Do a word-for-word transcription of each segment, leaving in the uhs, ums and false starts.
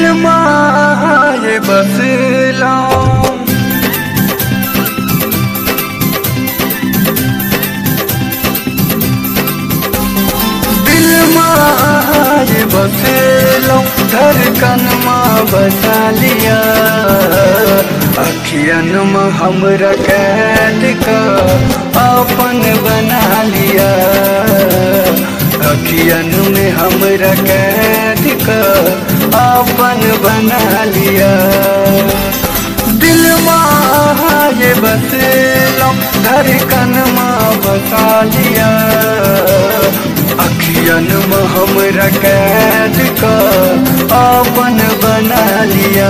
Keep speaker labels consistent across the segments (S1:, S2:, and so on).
S1: दिल माए बसला दिल माए बसला धड़कन माँ बसा लिया अखियन में हमरा कैद का अपन बना लिया अखियन में हमरा कैद का अपन बना लिया दिल माए बसला धड़कन माँ बसा लिया अखियन में हमरा कैद का अपन बना लिया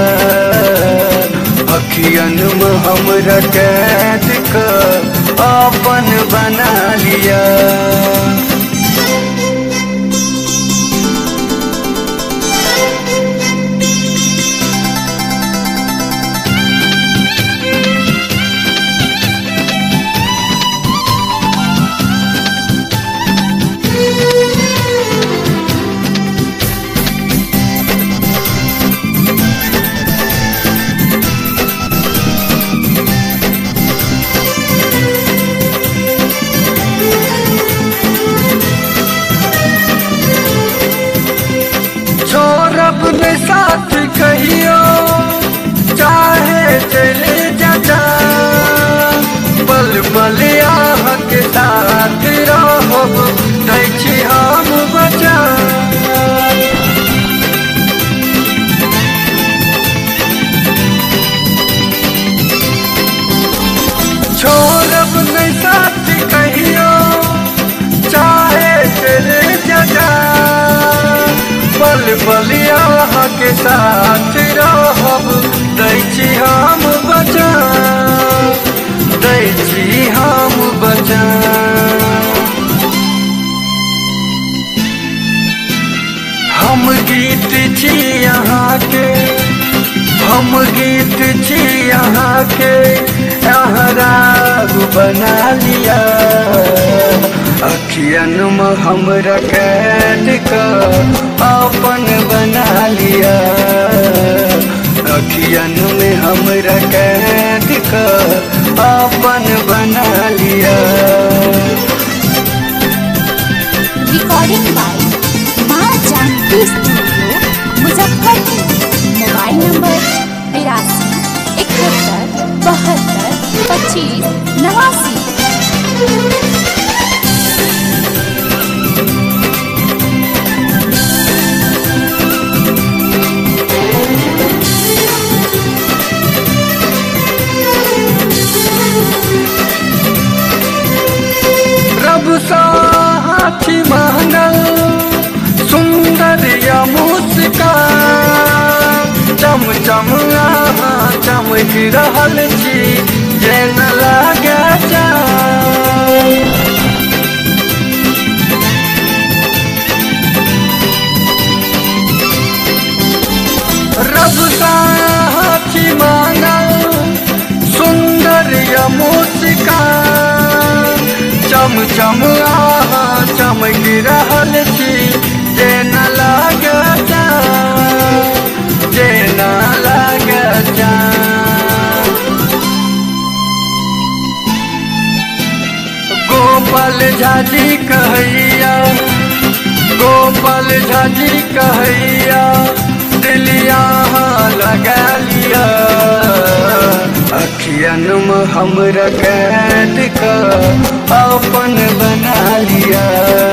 S1: अखियन में हमरा कैद का अपन बना लिया अपने साथ कहियो चाहे चले जा पल पल आह के साथ रहो दै छी हम बचा छोड़ अपने साथ कहियो चाहे चले जा पल पल आह के साथ रहब दै छी हम बचा दै छी हम बचा हम गीत छी यहाँ के हम गीत छी यहाँ के यहाँ राग बना लिया अखियन में हमरा कैद का अपन बना लिया अखियन में हमरा कैद का अपन बना लिया
S2: recording by Maa Janki studio Muzaffarpur mobile number बिरासी इकहत्तर बहत्तर पच्चीस नवासी
S1: रब साथी मांगल सुंदर या मुस्कान चम चम आहा चमक रहल छी जे न लागे जान रब साथी मांगल सुंदर या मुस्कान चम चम आहा चमक रहल छी जे न लागे जान जे न लागे जान गोपाल झाजी कहैया गोपाल झाजी कहैया दिल यहाँ लगा लिया अखियन में हमरा कैद का अपन बना लिया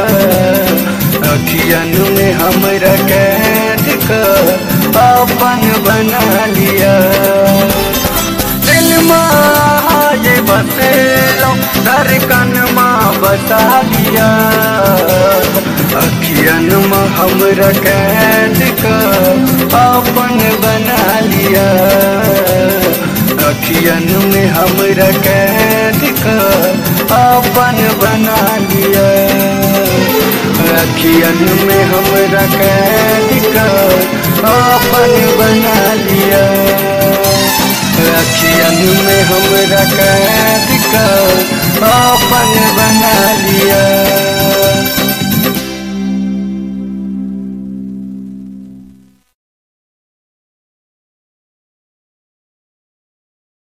S1: अखियन में हमरा कैद का अपन बना लिया दिल माए बसेलो धड़कन माँ बसा लिया अखियन में हमरा कैद का अपन बना लिया अखियन में हमरा कैद का अपन बना लिया अखियन में हमरा कैद का अपन बना लिया अखियन में हमरा कैद का अपन बना लिया।